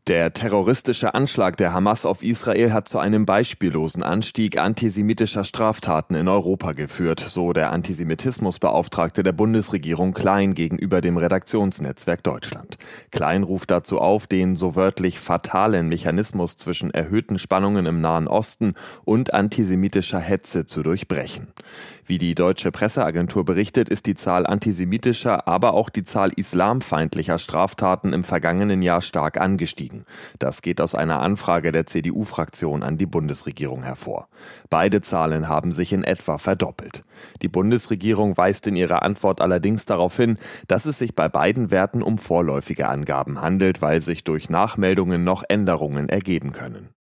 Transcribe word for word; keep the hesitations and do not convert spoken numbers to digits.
Der terroristische Anschlag der Hamas auf Israel hat zu einem beispiellosen Anstieg antisemitischer Straftaten in Europa geführt, so der Antisemitismusbeauftragte der Bundesregierung Klein gegenüber dem Redaktionsnetzwerk Deutschland. Klein ruft dazu auf, den so wörtlich fatalen Mechanismus zwischen erhöhten Spannungen im Nahen Osten und antisemitischer Hetze zu durchbrechen. Wie die deutsche Presseagentur berichtet, ist die Zahl antisemitischer, aber auch die Zahl islamfeindlicher Straftaten im vergangenen Jahr stark angestiegen. Das geht aus einer Anfrage der C D U-Fraktion an die Bundesregierung hervor. Beide Zahlen haben sich in etwa verdoppelt. Die Bundesregierung weist in ihrer Antwort allerdings darauf hin, dass es sich bei beiden Werten um vorläufige Angaben handelt, weil sich durch Nachmeldungen noch Änderungen ergeben können.